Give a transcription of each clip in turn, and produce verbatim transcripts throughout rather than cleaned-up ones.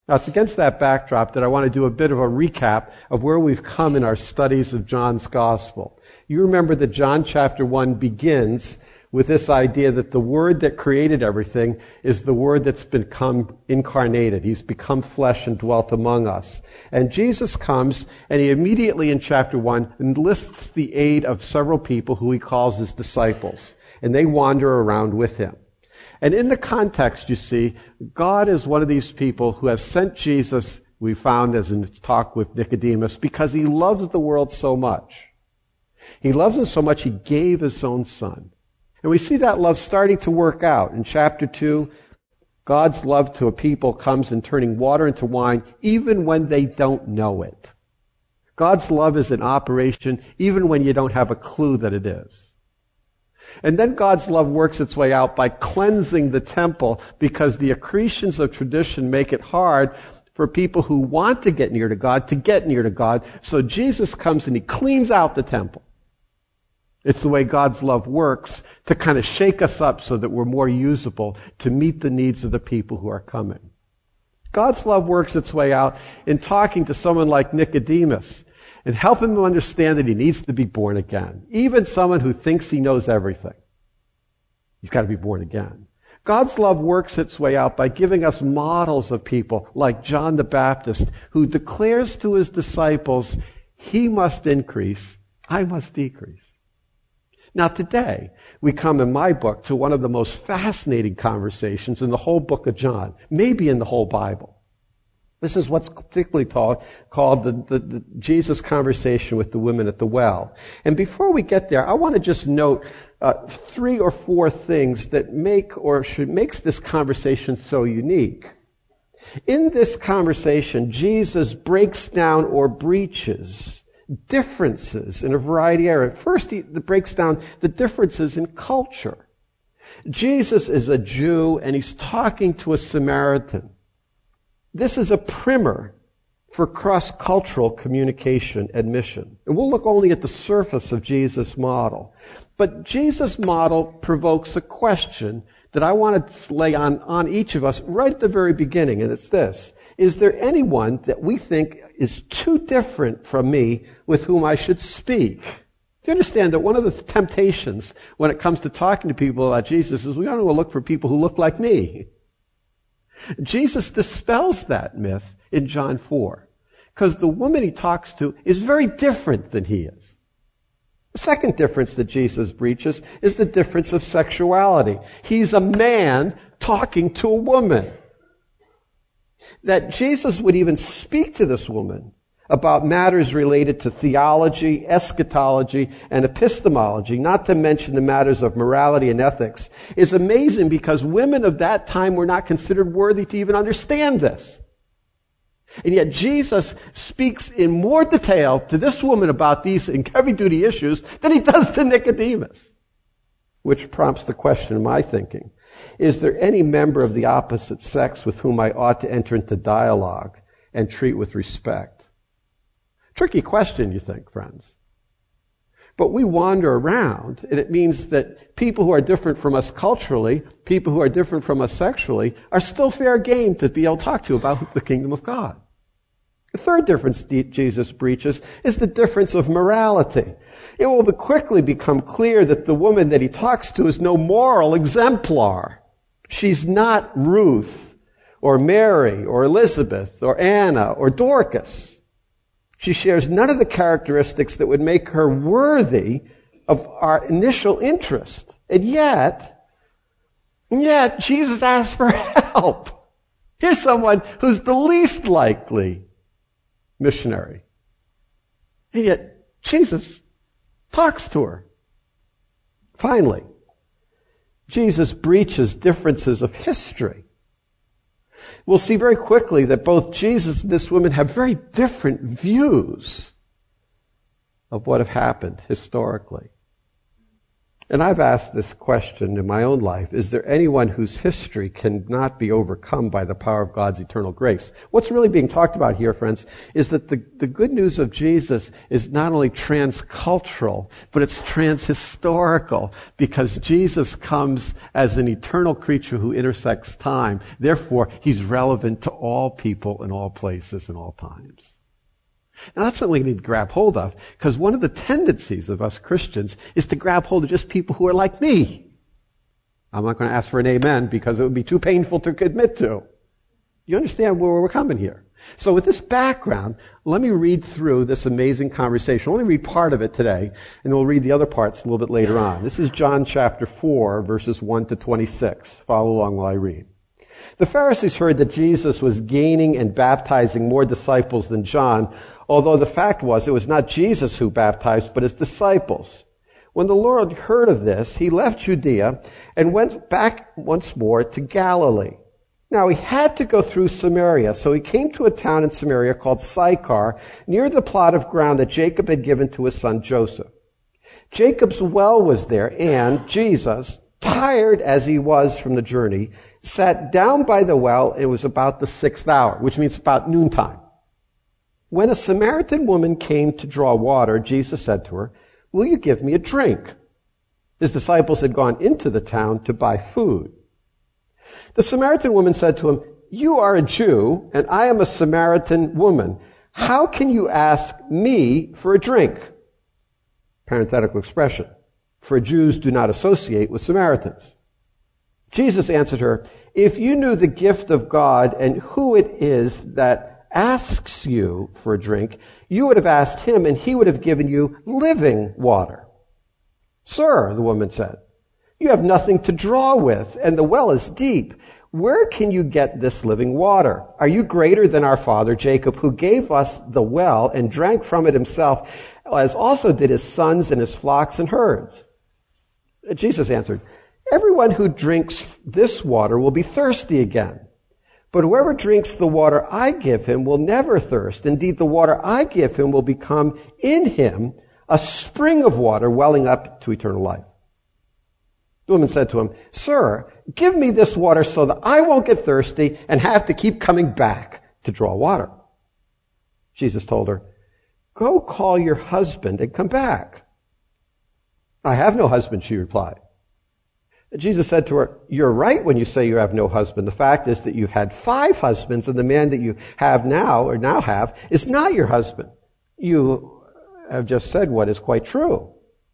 Now, it's against that backdrop that I want to do a bit of a recap of where we've come in our studies of John's Gospel. You remember that John chapter one begins with this idea that the Word that created everything is the Word that's become incarnated. He's become flesh and dwelt among us. And Jesus comes, and he immediately in chapter one enlists the aid of several people who he calls his disciples. And they wander around with him. And in the context, you see, God is one of these people who has sent Jesus, we found as in its talk with Nicodemus, because he loves the world so much. He loves it so much he gave his own Son. And we see that love starting to work out. In chapter two, God's love to a people comes in turning water into wine even when they don't know it. God's love is in operation even when you don't have a clue that it is. And then God's love works its way out by cleansing the temple because the accretions of tradition make it hard for people who want to get near to God to get near to God. So Jesus comes and he cleans out the temple. It's the way God's love works to kind of shake us up so that we're more usable to meet the needs of the people who are coming. God's love works its way out in talking to someone like Nicodemus and helping him understand that he needs to be born again. Even someone who thinks he knows everything. He's got to be born again. God's love works its way out by giving us models of people like John the Baptist, who declares to his disciples, he must increase, I must decrease. Now today, we come in my book to one of the most fascinating conversations in the whole book of John, maybe in the whole Bible. This is what's particularly called, called the, the, the Jesus conversation with the women at the well. And before we get there, I want to just note uh, three or four things that make or should makes this conversation so unique. In this conversation, Jesus breaks down or breaches differences in a variety of areas. First, he breaks down the differences in culture. Jesus is a Jew, and he's talking to a Samaritan. This is a primer for cross-cultural communication and mission. And we'll look only at the surface of Jesus' model. But Jesus' model provokes a question that I want to lay on, on each of us right at the very beginning, and it's this. Is there anyone that we think is too different from me with whom I should speak? Do you understand that one of the temptations when it comes to talking to people about Jesus is we want to look for people who look like me? Jesus dispels that myth in John four, because the woman he talks to is very different than he is. The second difference that Jesus breaches is the difference of sexuality. He's a man talking to a woman. That Jesus would even speak to this woman about matters related to theology, eschatology, and epistemology, not to mention the matters of morality and ethics, is amazing because women of that time were not considered worthy to even understand this. And yet Jesus speaks in more detail to this woman about these heavy-duty issues than he does to Nicodemus. Which prompts the question in my thinking, is there any member of the opposite sex with whom I ought to enter into dialogue and treat with respect? Tricky question, you think, friends. But we wander around, and it means that people who are different from us culturally, people who are different from us sexually, are still fair game to be able to talk to about the kingdom of God. The third difference Jesus breaches is the difference of morality. It will quickly become clear that the woman that he talks to is no moral exemplar. She's not Ruth or Mary or Elizabeth or Anna or Dorcas. She shares none of the characteristics that would make her worthy of our initial interest. And yet, and yet, Jesus asks for help. Here's someone who's the least likely missionary. And yet, Jesus talks to her. Finally, Jesus breaches differences of history. We'll see very quickly that both Jesus and this woman have very different views of what have happened historically. And I've asked this question in my own life. Is there anyone whose history cannot be overcome by the power of God's eternal grace? What's really being talked about here, friends, is that the, the good news of Jesus is not only transcultural, but it's transhistorical, because Jesus comes as an eternal creature who intersects time. Therefore, he's relevant to all people in all places and all times. Now that's something we need to grab hold of, because one of the tendencies of us Christians is to grab hold of just people who are like me. I'm not going to ask for an amen because it would be too painful to admit to. You understand where we're coming here? So with this background, let me read through this amazing conversation. I'll only read part of it today, and we'll read the other parts a little bit later on. This is John chapter four, verses one to twenty-six. Follow along while I read. The Pharisees heard that Jesus was gaining and baptizing more disciples than John, although the fact was it was not Jesus who baptized, but his disciples. When the Lord heard of this, he left Judea and went back once more to Galilee. Now he had to go through Samaria, so he came to a town in Samaria called Sychar, near the plot of ground that Jacob had given to his son Joseph. Jacob's well was there, and Jesus, tired as he was from the journey, sat down by the well. It was about the sixth hour, which means about noontime. When a Samaritan woman came to draw water, Jesus said to her, "Will you give me a drink?" His disciples had gone into the town to buy food. The Samaritan woman said to him, "You are a Jew, and I am a Samaritan woman. How can you ask me for a drink?" Parenthetical expression. For Jews do not associate with Samaritans. Jesus answered her, "If you knew the gift of God and who it is that asks you for a drink, you would have asked him, and he would have given you living water." "Sir," the woman said, "you have nothing to draw with, and the well is deep. Where can you get this living water? Are you greater than our father Jacob, who gave us the well and drank from it himself, as also did his sons and his flocks and herds?" Jesus answered, "Everyone who drinks this water will be thirsty again. But whoever drinks the water I give him will never thirst. Indeed, the water I give him will become in him a spring of water welling up to eternal life." The woman said to him, "Sir, give me this water so that I won't get thirsty and have to keep coming back to draw water." Jesus told her, "Go call your husband and come back." "I have no husband," she replied. Jesus said to her, "You're right when you say you have no husband. The fact is that you've had five husbands, and the man that you have now, or now have, is not your husband. You have just said what is quite true."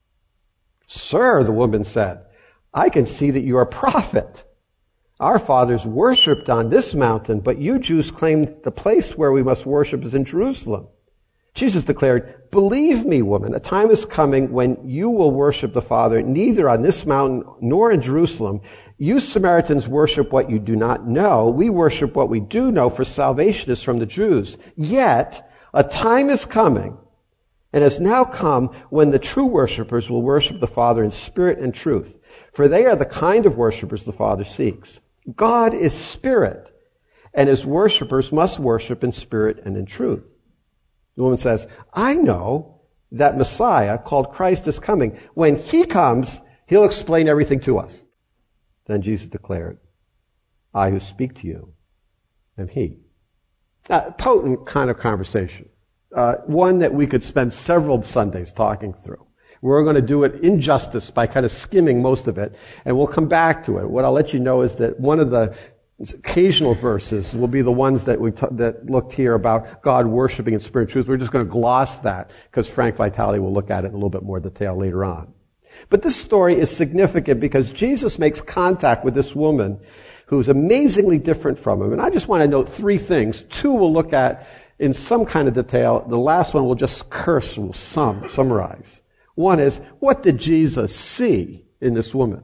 "Sir," the woman said, "I can see that you are a prophet. Our fathers worshipped on this mountain, but you Jews claim the place where we must worship is in Jerusalem." Jesus declared, "Believe me, woman, a time is coming when you will worship the Father neither on this mountain nor in Jerusalem. You Samaritans worship what you do not know. We worship what we do know, for salvation is from the Jews. Yet a time is coming, and has now come, when the true worshipers will worship the Father in spirit and truth, for they are the kind of worshipers the Father seeks. God is spirit, and his worshipers must worship in spirit and in truth." The woman says, "I know that Messiah, called Christ, is coming. When he comes, he'll explain everything to us." Then Jesus declared, "I who speak to you am he." Uh, potent kind of conversation. Uh, one that we could spend several Sundays talking through. We're going to do it in justice by kind of skimming most of it, and we'll come back to it. What I'll let you know is that one of the occasional verses will be the ones that we t- that looked here about God worshiping in spirit and truth. We're just going to gloss that because Frank Vitale will look at it in a little bit more detail later on. But this story is significant because Jesus makes contact with this woman who's amazingly different from him. And I just want to note three things. Two we'll look at in some kind of detail. The last one we'll just curse, we'll sum, summarize. One is, what did Jesus see in this woman?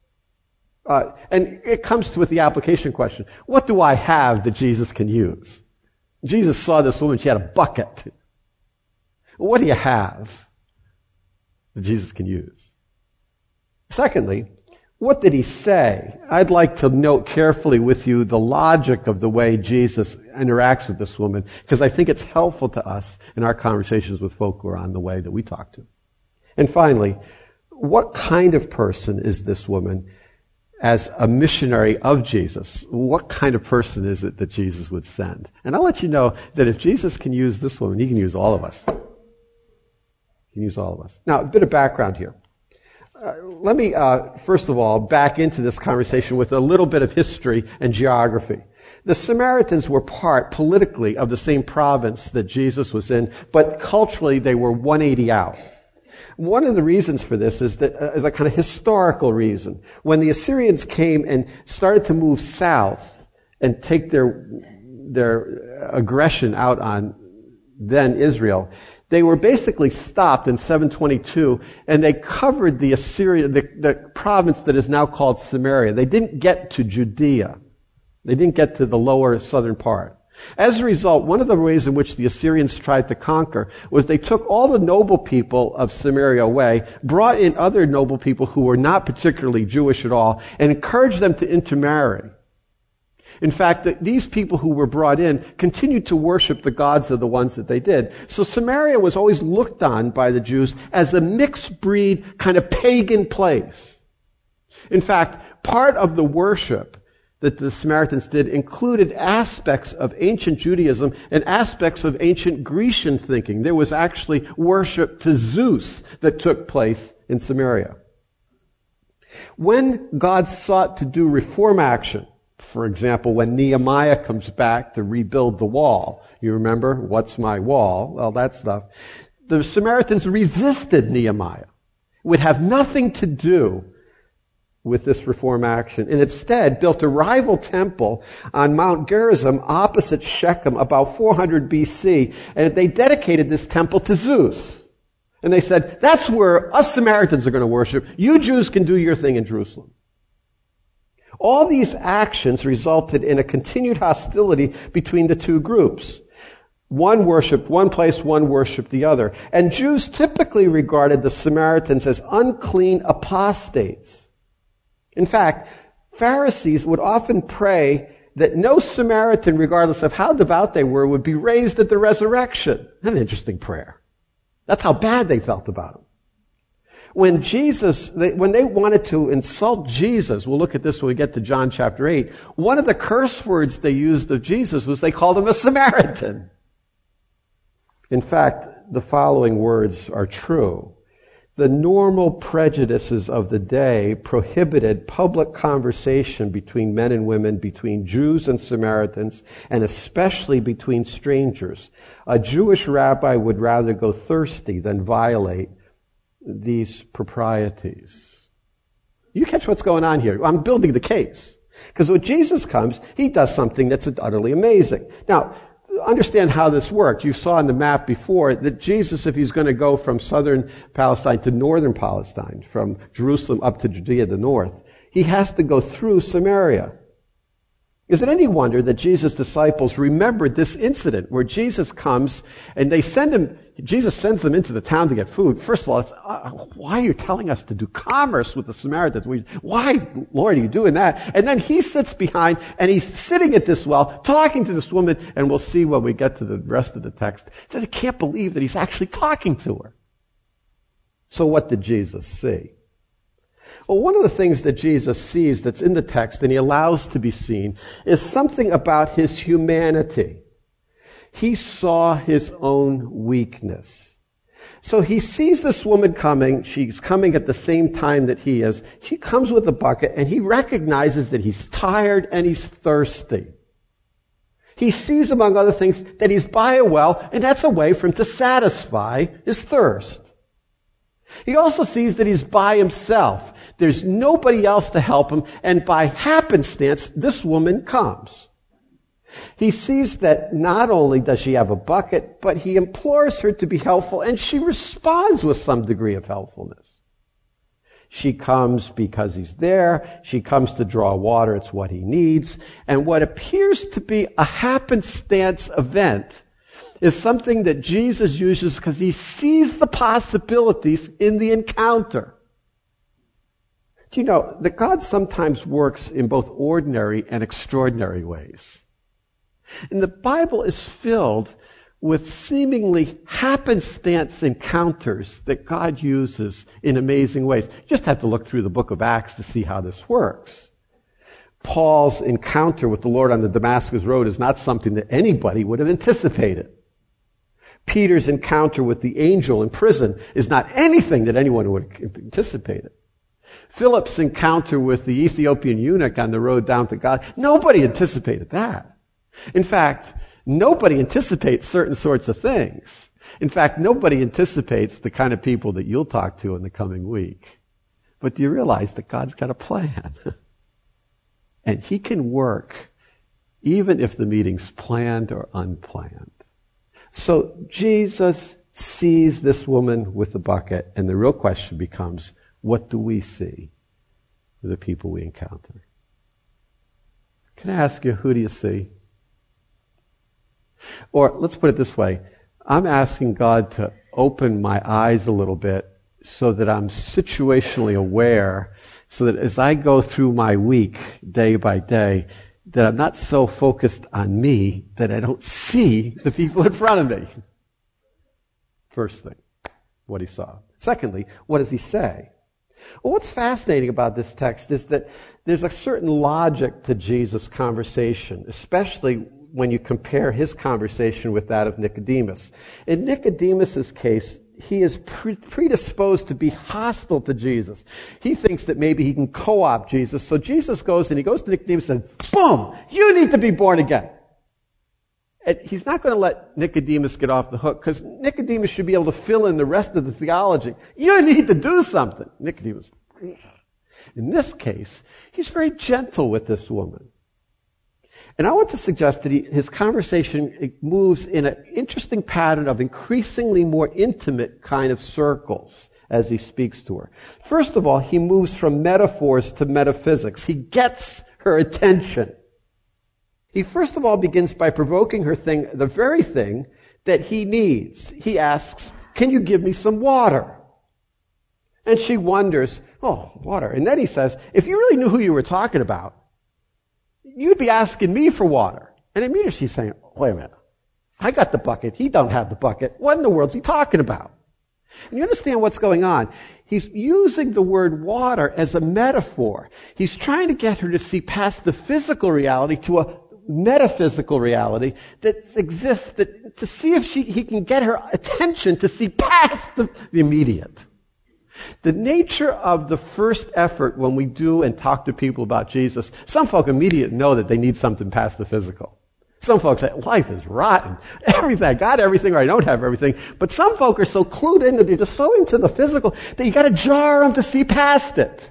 Uh, and it comes with the application question. What do I have that Jesus can use? Jesus saw this woman, she had a bucket. What do you have that Jesus can use? Secondly, what did he say? I'd like to note carefully with you the logic of the way Jesus interacts with this woman, because I think it's helpful to us in our conversations with folk who are on the way that we talk to. And finally, what kind of person is this woman as a missionary of Jesus? What kind of person is it that Jesus would send? And I'll let you know that if Jesus can use this woman, he can use all of us. He can use all of us. Now, a bit of background here. Uh, let me, uh, first of all, back into this conversation with a little bit of history and geography. The Samaritans were part, politically, of the same province that Jesus was in, but culturally they were one eighty out. One of the reasons for this is that uh, is a kind of historical reason. When the Assyrians came and started to move south and take their their aggression out on then Israel, they were basically stopped in seven twenty-two, and they covered the Assyrian, the, the province that is now called Samaria. They didn't get to Judea. They didn't get to the lower southern part. As a result, one of the ways in which the Assyrians tried to conquer was they took all the noble people of Samaria away, brought in other noble people who were not particularly Jewish at all, and encouraged them to intermarry. In fact, the, these people who were brought in continued to worship the gods of the ones that they did. So Samaria was always looked on by the Jews as a mixed breed, kind of pagan place. In fact, part of the worship that the Samaritans did included aspects of ancient Judaism and aspects of ancient Grecian thinking. There was actually worship to Zeus that took place in Samaria. When God sought to do reform action, for example, when Nehemiah comes back to rebuild the wall, you remember, what's my wall? Well, that stuff. The Samaritans resisted Nehemiah. It would have nothing to do with this reform action, and instead built a rival temple on Mount Gerizim opposite Shechem about four hundred B C, and they dedicated this temple to Zeus. And they said, that's where us Samaritans are going to worship. You Jews can do your thing in Jerusalem. All these actions resulted in a continued hostility between the two groups. One worshipped one place, one worshipped the other. And Jews typically regarded the Samaritans as unclean apostates. In fact, Pharisees would often pray that no Samaritan, regardless of how devout they were, would be raised at the resurrection. An interesting prayer. That's how bad they felt about him. When Jesus, they, when they wanted to insult Jesus, we'll look at this when we get to John chapter eight, one of the curse words they used of Jesus was they called him a Samaritan. In fact, the following words are true. The normal prejudices of the day prohibited public conversation between men and women, between Jews and Samaritans, and especially between strangers. A Jewish rabbi would rather go thirsty than violate these proprieties. You catch what's going on here? I'm building the case. Because when Jesus comes, he does something that's utterly amazing. Now, understand how this worked. You saw on the map before that Jesus, if he's going to go from southern Palestine to northern Palestine, from Jerusalem up to Judea, the north, he has to go through Samaria. Is it any wonder that Jesus' disciples remembered this incident where Jesus comes and they send him, Jesus sends them into the town to get food? First of all, it's, uh, why are you telling us to do commerce with the Samaritans? We, why, Lord, are you doing that? And then he sits behind and he's sitting at this well, talking to this woman, and we'll see when we get to the rest of the text, that he can't believe that he's actually talking to her. So what did Jesus see? Well, one of the things that Jesus sees that's in the text and he allows to be seen is something about his humanity. He saw his own weakness. So he sees this woman coming. She's coming at the same time that he is. She comes with a bucket and he recognizes that he's tired and he's thirsty. He sees, among other things, that he's by a well, and that's a way for him to satisfy his thirst. He also sees that he's by himself. There's nobody else to help him, and by happenstance, this woman comes. He sees that not only does she have a bucket, but he implores her to be helpful, and she responds with some degree of helpfulness. She comes because he's there. She comes to draw water. It's what he needs. And what appears to be a happenstance event is something that Jesus uses because he sees the possibilities in the encounter. Do you know that God sometimes works in both ordinary and extraordinary ways? And the Bible is filled with seemingly happenstance encounters that God uses in amazing ways. You just have to look through the book of Acts to see how this works. Paul's encounter with the Lord on the Damascus Road is not something that anybody would have anticipated. Peter's encounter with the angel in prison is not anything that anyone would have anticipated. Philip's encounter with the Ethiopian eunuch on the road down to God, nobody anticipated that. In fact, nobody anticipates certain sorts of things. In fact, nobody anticipates the kind of people that you'll talk to in the coming week. But do you realize that God's got a plan? And He can work even if the meeting's planned or unplanned. So Jesus sees this woman with the bucket, and the real question becomes, what do we see with the people we encounter? Can I ask you, who do you see? Or let's put it this way. I'm asking God to open my eyes a little bit so that I'm situationally aware, so that as I go through my week, day by day, that I'm not so focused on me that I don't see the people in front of me. First thing, what he saw. Secondly, what does he say? Well, what's fascinating about this text is that there's a certain logic to Jesus' conversation, especially when you compare his conversation with that of Nicodemus. In Nicodemus' case, he is pre- predisposed to be hostile to Jesus. He thinks that maybe he can co-opt Jesus. So Jesus goes and he goes to Nicodemus and says, boom, you need to be born again. And he's not going to let Nicodemus get off the hook, because Nicodemus should be able to fill in the rest of the theology. You need to do something. Nicodemus. In this case, he's very gentle with this woman. And I want to suggest that he, his conversation moves in an interesting pattern of increasingly more intimate kind of circles as he speaks to her. First of all, he moves from metaphors to metaphysics. He gets her attention. He first of all begins by provoking her thing, the very thing that he needs. He asks, can you give me some water? And she wonders, oh, water. And then he says, if you really knew who you were talking about, you'd be asking me for water. And immediately she's saying, wait a minute. I got the bucket. He don't have the bucket. What in the world's he talking about? And you understand what's going on. He's using the word water as a metaphor. He's trying to get her to see past the physical reality to a metaphysical reality that exists, that, to see if she, he can get her attention to see past the, the immediate. The nature of the first effort when we do and talk to people about Jesus, some folk immediately know that they need something past the physical. Some folks say, life is rotten. Everything, I got everything or I don't have everything. But some folk are so clued in that they're just so into the physical that you got to jar them to see past it.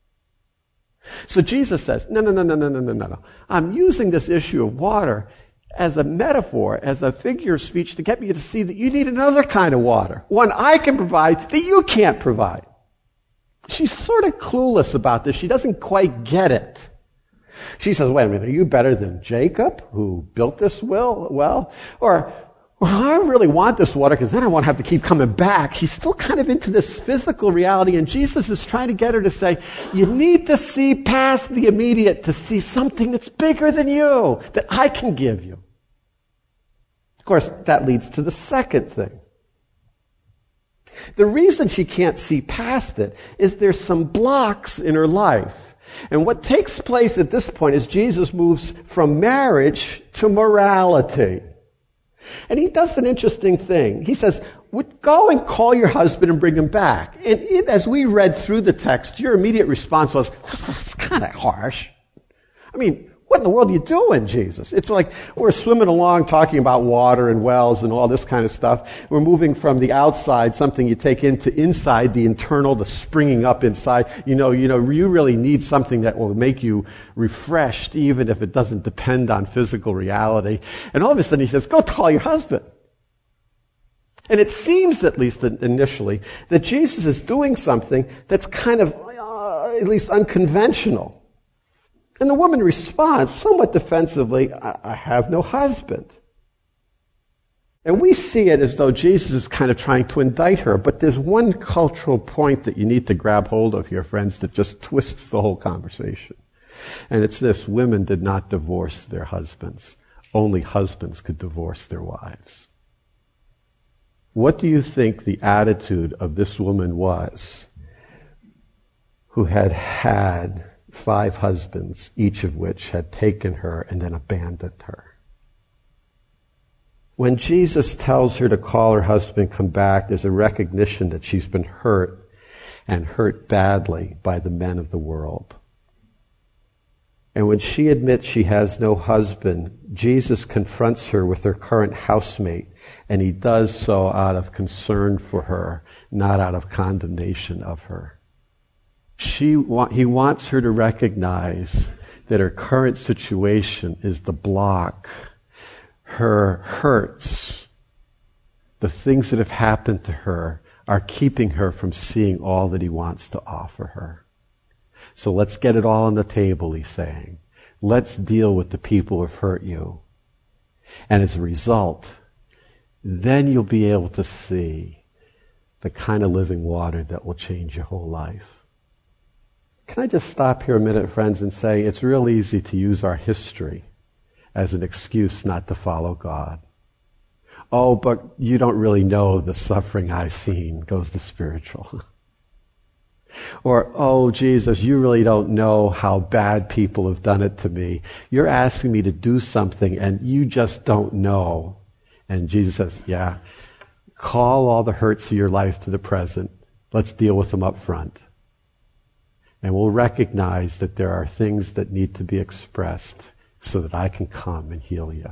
So Jesus says, no, no, no, no, no, no, no, no. I'm using this issue of water as a metaphor, as a figure of speech to get you to see that you need another kind of water. One I can provide that you can't provide. She's sort of clueless about this. She doesn't quite get it. She says, wait a minute, are you better than Jacob, who built this well? well? Or, well, I really want this water because then I won't have to keep coming back. She's still kind of into this physical reality, and Jesus is trying to get her to say, you need to see past the immediate to see something that's bigger than you, that I can give you. Of course, that leads to the second thing. The reason she can't see past it is there's some blocks in her life. And what takes place at this point is Jesus moves from marriage to morality. And he does an interesting thing. He says, go and call your husband and bring him back. And it, as we read through the text, your immediate response was, it's kind of harsh. I mean, what in the world are you doing, Jesus? It's like we're swimming along talking about water and wells and all this kind of stuff. We're moving from the outside, something you take into inside, the internal, the springing up inside. You know, you know, you really need something that will make you refreshed, even if it doesn't depend on physical reality. And all of a sudden he says, go call your husband. And it seems, at least initially, that Jesus is doing something that's kind of, uh, at least unconventional. And the woman responds somewhat defensively, I, I have no husband. And we see it as though Jesus is kind of trying to indict her, but there's one cultural point that you need to grab hold of here, friends, that just twists the whole conversation. And it's this: women did not divorce their husbands. Only husbands could divorce their wives. What do you think the attitude of this woman was, who had had five husbands, each of which had taken her and then abandoned her? When Jesus tells her to call her husband, come back, there's a recognition that she's been hurt, and hurt badly, by the men of the world. And when she admits she has no husband, Jesus confronts her with her current housemate, and he does so out of concern for her, not out of condemnation of her. She, he wants her to recognize that her current situation is the block. Her hurts, the things that have happened to her, are keeping her from seeing all that he wants to offer her. So let's get it all on the table, he's saying. Let's deal with the people who have hurt you. And as a result, then you'll be able to see the kind of living water that will change your whole life. Can I just stop here a minute, friends, and say it's real easy to use our history as an excuse not to follow God. Oh, but you don't really know the suffering I've seen, goes the spiritual. Or, oh, Jesus, you really don't know how bad people have done it to me. You're asking me to do something and you just don't know. And Jesus says, yeah, call all the hurts of your life to the present. Let's deal with them up front. And we'll recognize that there are things that need to be expressed so that I can come and heal you.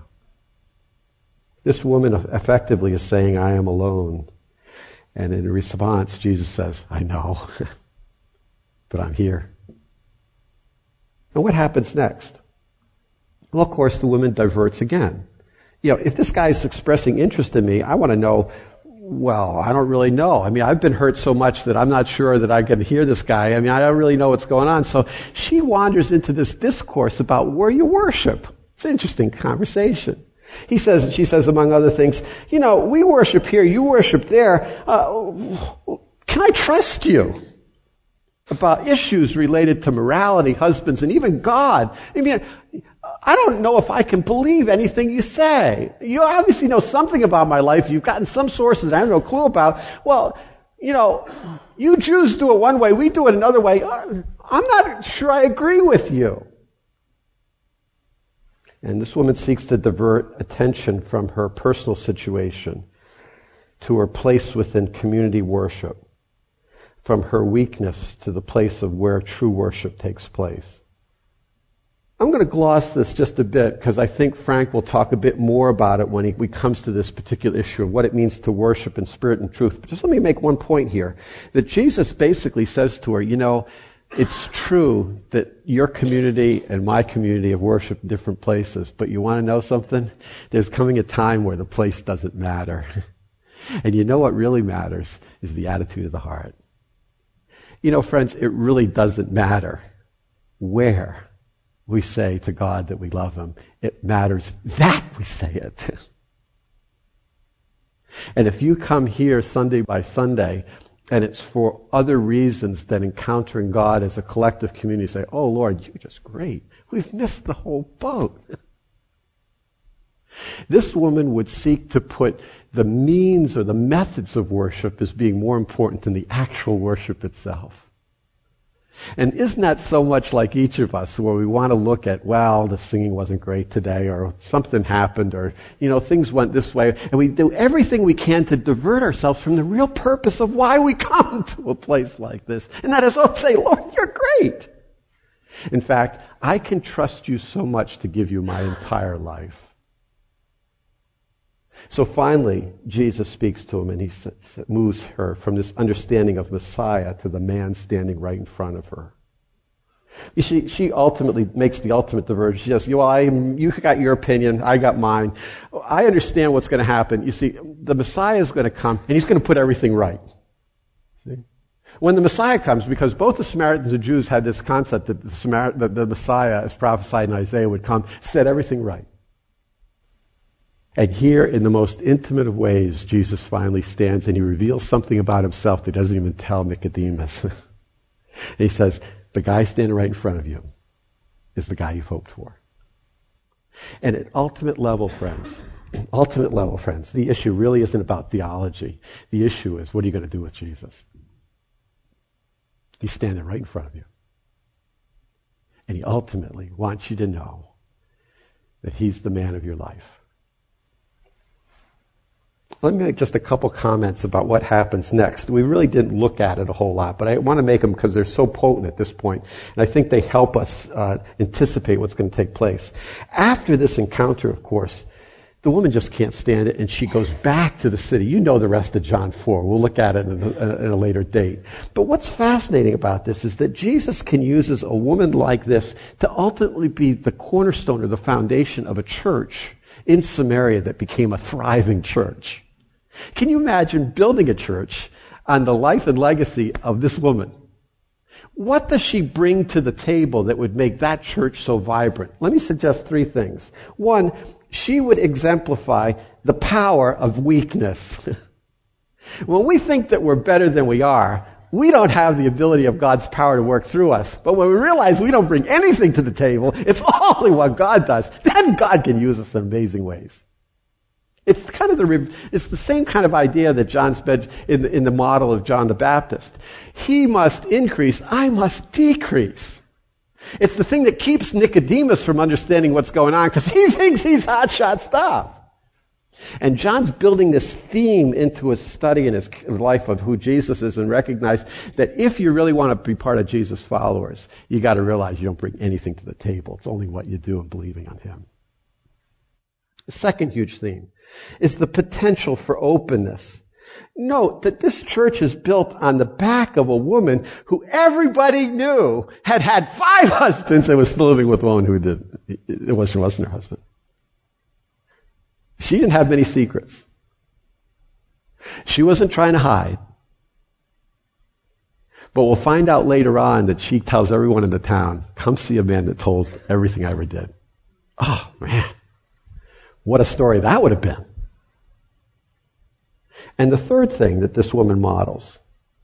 This woman effectively is saying, I am alone. And in response, Jesus says, I know, but I'm here. And what happens next? Well, of course, the woman diverts again. You know, if this guy is expressing interest in me, I want to know, well, I don't really know. I mean, I've been hurt so much that I'm not sure that I can hear this guy. I mean, I don't really know what's going on. So she wanders into this discourse about where you worship. It's an interesting conversation. He says, she says, among other things, you know, we worship here, you worship there. Uh, can I trust you about issues related to morality, husbands, and even God? I mean, I don't know if I can believe anything you say. You obviously know something about my life. You've gotten some sources I have no clue about. Well, you know, you Jews do it one way, we do it another way. I'm not sure I agree with you. And this woman seeks to divert attention from her personal situation to her place within community worship, from her weakness to the place of where true worship takes place. I'm going to gloss this just a bit because I think Frank will talk a bit more about it when he, he comes to this particular issue of what it means to worship in spirit and truth. But just let me make one point here, that Jesus basically says to her, you know, it's true that your community and my community have worshiped in different places, but you want to know something? There's coming a time where the place doesn't matter. And you know what really matters is the attitude of the heart. You know, friends, it really doesn't matter where we say to God that we love Him. It matters that we say it. And if you come here Sunday by Sunday, and it's for other reasons than encountering God as a collective community, say, oh Lord, you're just great. We've missed the whole boat. This woman would seek to put the means or the methods of worship as being more important than the actual worship itself. And isn't that so much like each of us, where we want to look at, well, the singing wasn't great today, or something happened, or, you know, things went this way, and we do everything we can to divert ourselves from the real purpose of why we come to a place like this. And that is, oh, say, Lord, you're great. In fact, I can trust you so much to give you my entire life. So finally, Jesus speaks to him, and he moves her from this understanding of Messiah to the man standing right in front of her. You see, she ultimately makes the ultimate diversion. She says, you, well, I, you got your opinion, I got mine. I understand what's going to happen. You see, the Messiah is going to come, and he's going to put everything right. See? When the Messiah comes, because both the Samaritans and Jews had this concept that the, Samar- that the Messiah, as prophesied in Isaiah, would come, set everything right. And here, in the most intimate of ways, Jesus finally stands and he reveals something about himself that he doesn't even tell Nicodemus. He says, the guy standing right in front of you is the guy you've hoped for. And at ultimate level, friends, ultimate level, friends, the issue really isn't about theology. The issue is, what are you going to do with Jesus? He's standing right in front of you. And he ultimately wants you to know that he's the man of your life. Let me make just a couple comments about what happens next. We really didn't look at it a whole lot, but I want to make them because they're so potent at this point, and I think they help us uh, anticipate what's going to take place. After this encounter, of course, the woman just can't stand it, and she goes back to the city. You know the rest of John four. We'll look at it in a, in a later date. But what's fascinating about this is that Jesus can use a woman like this to ultimately be the cornerstone or the foundation of a church in Samaria that became a thriving church. Can you imagine building a church on the life and legacy of this woman? What does she bring to the table that would make that church so vibrant? Let me suggest three things. One, she would exemplify the power of weakness. When we think that we're better than we are, we don't have the ability of God's power to work through us. But when we realize we don't bring anything to the table, it's only what God does, then God can use us in amazing ways. It's kind of the it's the same kind of idea that John's been in the, in the model of John the Baptist. He must increase, I must decrease. It's the thing that keeps Nicodemus from understanding what's going on because he thinks he's hotshot stuff. And John's building this theme into his study and his life of who Jesus is, and recognize that if you really want to be part of Jesus' followers, you got to realize you don't bring anything to the table. It's only what you do in believing on him. The second huge theme is the potential for openness. Note that this church is built on the back of a woman who everybody knew had had five husbands and was still living with one who didn't. It wasn't, wasn't her husband. She didn't have many secrets. She wasn't trying to hide. But we'll find out later on that she tells everyone in the town, come see a man that told everything I ever did. Oh, man. What a story that would have been. And the third thing that this woman models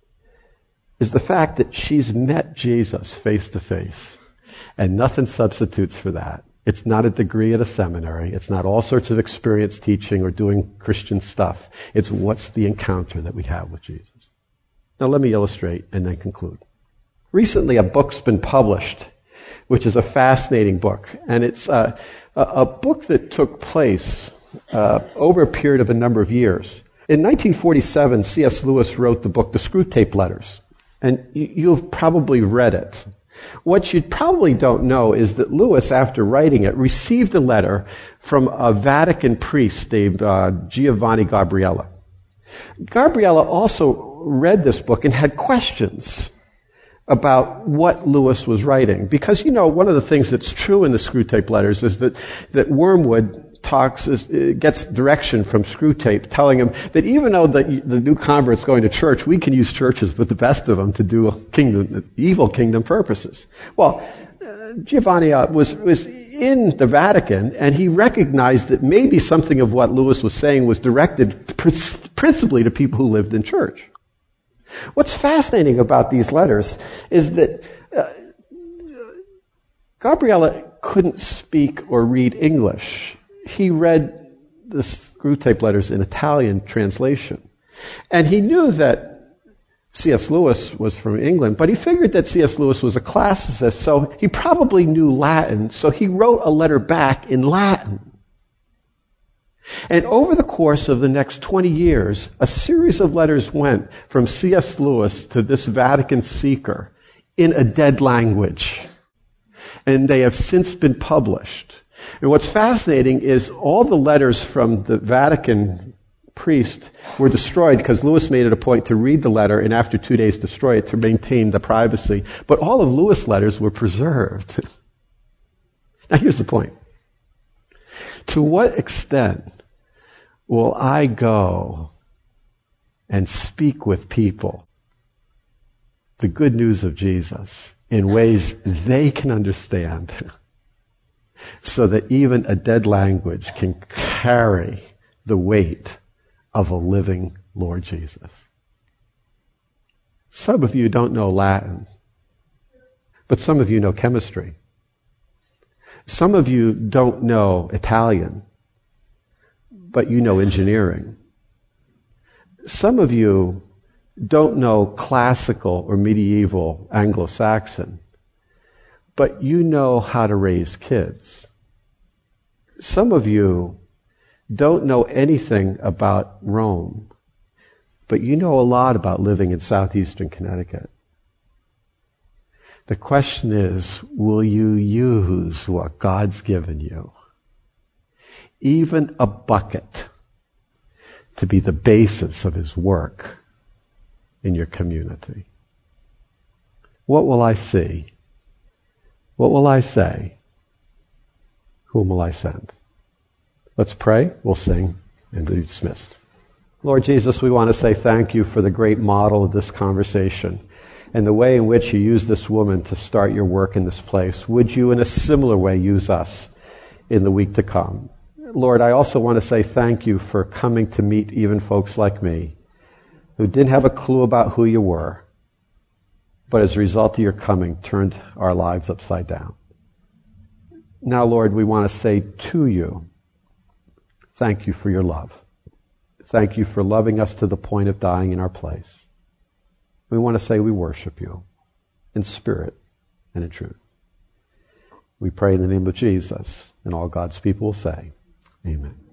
is the fact that she's met Jesus face to face. And nothing substitutes for that. It's not a degree at a seminary. It's not all sorts of experience teaching or doing Christian stuff. It's what's the encounter that we have with Jesus. Now let me illustrate and then conclude. Recently a book's been published, which is a fascinating book. And it's uh, a, a book that took place uh, over a period of a number of years. In nineteen forty-seven, C S Lewis wrote the book, The Screwtape Letters. And you, you've probably read it. What you probably don't know is that Lewis, after writing it, received a letter from a Vatican priest named uh, Giovanni Gabriella. Gabriella also read this book and had questions about what Lewis was writing. Because, you know, one of the things that's true in the Screwtape Letters is that, that Wormwood talks, is, gets direction from Screwtape telling him that even though the, the new convert's going to church, we can use churches with the best of them to do kingdom, evil kingdom purposes. Well, uh, Giovanni uh, was, was in the Vatican, and he recognized that maybe something of what Lewis was saying was directed pr- principally to people who lived in church. What's fascinating about these letters is that uh, Gabriella couldn't speak or read English. He read the Screwtape Letters in Italian translation. And he knew that C S Lewis was from England, but he figured that C S Lewis was a classicist, so he probably knew Latin, so he wrote a letter back in Latin. And over the course of the next twenty years, a series of letters went from C S Lewis to this Vatican seeker in a dead language. And they have since been published. And what's fascinating is all the letters from the Vatican priest were destroyed because Lewis made it a point to read the letter and after two days destroy it to maintain the privacy. But all of Lewis' letters were preserved. Now here's the point. To what extent will I go and speak with people the good news of Jesus in ways they can understand so that even a dead language can carry the weight of a living Lord Jesus? Some of you don't know Latin, but some of you know chemistry. Some of you don't know Italian, but you know engineering. Some of you don't know classical or medieval Anglo-Saxon, but you know how to raise kids. Some of you don't know anything about Rome, but you know a lot about living in southeastern Connecticut. The question is, will you use what God's given you, even a bucket, to be the basis of His work in your community? What will I see? What will I say? Whom will I send? Let's pray, we'll sing, and be dismissed. Lord Jesus, we want to say thank you for the great model of this conversation and the way in which you used this woman to start your work in this place. Would you, in a similar way, use us in the week to come? Lord, I also want to say thank you for coming to meet even folks like me who didn't have a clue about who you were, but as a result of your coming, turned our lives upside down. Now, Lord, we want to say to you, thank you for your love. Thank you for loving us to the point of dying in our place. We want to say we worship you in spirit and in truth. We pray in the name of Jesus, and all God's people will say, amen.